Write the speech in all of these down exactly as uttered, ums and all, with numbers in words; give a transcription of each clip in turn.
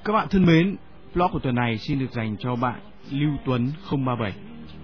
Các bạn thân mến, vlog của tuần này xin được dành cho bạn Lưu Tuấn không ba bảy.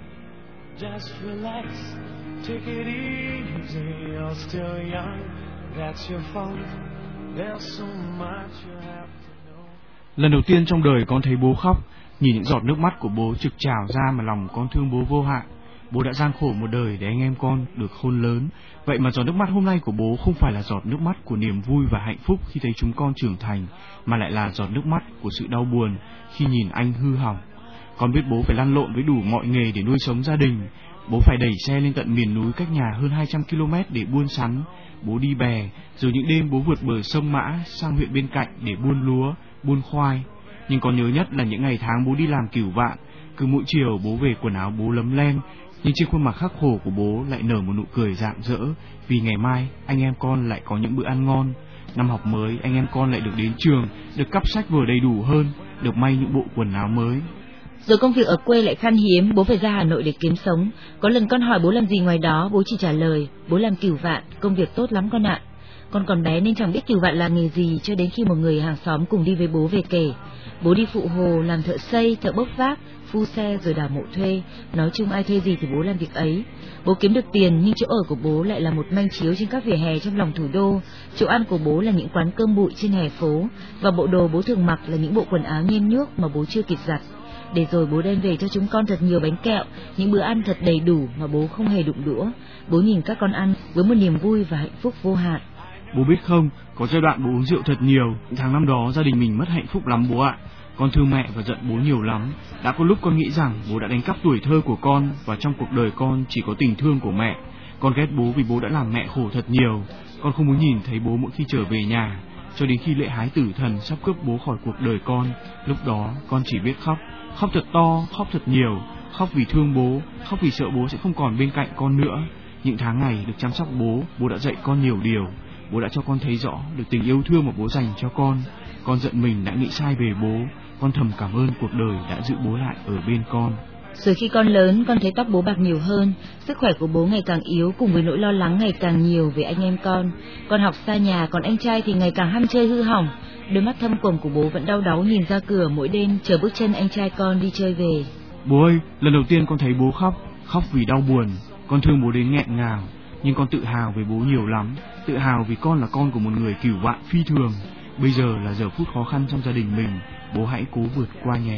Just relax, take it easy, you're still young, that's your fault, there's so much you have to know. Lần đầu tiên trong đời con thấy bố khóc, nhìn những giọt nước mắt của bố trực trào ra mà lòng con thương bố vô hạn. Bố đã gian khổ một đời để anh em con được khôn lớn, vậy mà giọt nước mắt hôm nay của bố không phải là giọt nước mắt của niềm vui và hạnh phúc khi thấy chúng con trưởng thành, mà lại là giọt nước mắt của sự đau buồn khi nhìn anh hư hỏng. Con biết bố phải lăn lộn với đủ mọi nghề để nuôi sống gia đình. Bố phải đẩy xe lên tận miền núi cách nhà hơn hai trăm ki lô mét để buôn sắn. Bố đi bè, rồi những đêm bố vượt bờ sông Mã sang huyện bên cạnh để buôn lúa, buôn khoai. Nhưng con nhớ nhất là những ngày tháng bố đi làm cửu vạn. Cứ mỗi chiều bố về quần áo bố lấm lem, nhưng trên khuôn mặt khắc khổ của bố lại nở một nụ cười rạng rỡ, vì ngày mai anh em con lại có những bữa ăn ngon. Năm học mới anh em con lại được đến trường, được cắp sách vở đầy đủ hơn, được may những bộ quần áo mới. Rồi công việc ở quê lại khan hiếm, bố phải ra Hà Nội để kiếm sống. Có lần con hỏi bố làm gì ngoài đó, bố chỉ trả lời bố làm cửu vạn, công việc tốt lắm con ạ. Con còn bé nên chẳng biết cửu vạn là nghề gì, cho đến khi một người hàng xóm cùng đi với bố về kể. Bố đi phụ hồ, làm thợ xây, thợ bốc vác, phu xe rồi đào mộ thuê. Nói chung ai thuê gì thì bố làm việc ấy. Bố kiếm được tiền nhưng chỗ ở của bố lại là một manh chiếu trên các vỉa hè trong lòng thủ đô. Chỗ ăn của bố là những quán cơm bụi trên hè phố, và bộ đồ bố thường mặc là những bộ quần áo nhem nhuốc mà bố chưa kịp giặt. Để rồi bố đem về cho chúng con thật nhiều bánh kẹo, những bữa ăn thật đầy đủ mà bố không hề đụng đũa. Bố nhìn các con ăn với một niềm vui và hạnh phúc vô hạn. Bố biết không, có giai đoạn bố uống rượu thật nhiều. Tháng năm đó gia đình mình mất hạnh phúc lắm bố ạ. Con thương mẹ và giận bố nhiều lắm. Đã có lúc con nghĩ rằng bố đã đánh cắp tuổi thơ của con, và trong cuộc đời con chỉ có tình thương của mẹ. Con ghét bố vì bố đã làm mẹ khổ thật nhiều. Con không muốn nhìn thấy bố mỗi khi trở về nhà, cho đến khi lệ hái tử thần sắp cướp bố khỏi cuộc đời con. Lúc đó con chỉ biết khóc, khóc thật to, khóc thật nhiều, khóc vì thương bố, khóc vì sợ bố sẽ không còn bên cạnh con nữa. Những tháng ngày được chăm sóc bố, bố đã dạy con nhiều điều. Bố đã cho con thấy rõ được tình yêu thương mà bố dành cho con. Con giận mình đã nghĩ sai về bố. Con thầm cảm ơn cuộc đời đã giữ bố lại ở bên con. Rồi khi con lớn, con thấy tóc bố bạc nhiều hơn, sức khỏe của bố ngày càng yếu, cùng với nỗi lo lắng ngày càng nhiều về anh em con. Con học xa nhà, còn anh trai thì ngày càng ham chơi hư hỏng. Đôi mắt thâm quầng của bố vẫn đau đáu nhìn ra cửa mỗi đêm, chờ bước chân anh trai con đi chơi về. Bố ơi, lần đầu tiên con thấy bố khóc, khóc vì đau buồn. Con thương bố đến nghẹn ngào, nhưng con tự hào về bố nhiều lắm. Tự hào vì con là con của một người cửu vạn phi thường. Bây giờ là giờ phút khó khăn trong gia đình mình, bố hãy cố vượt qua nhé.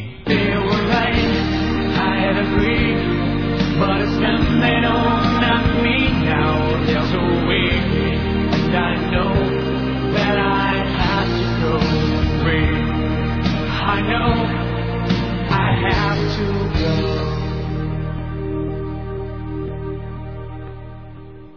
I know I have to go.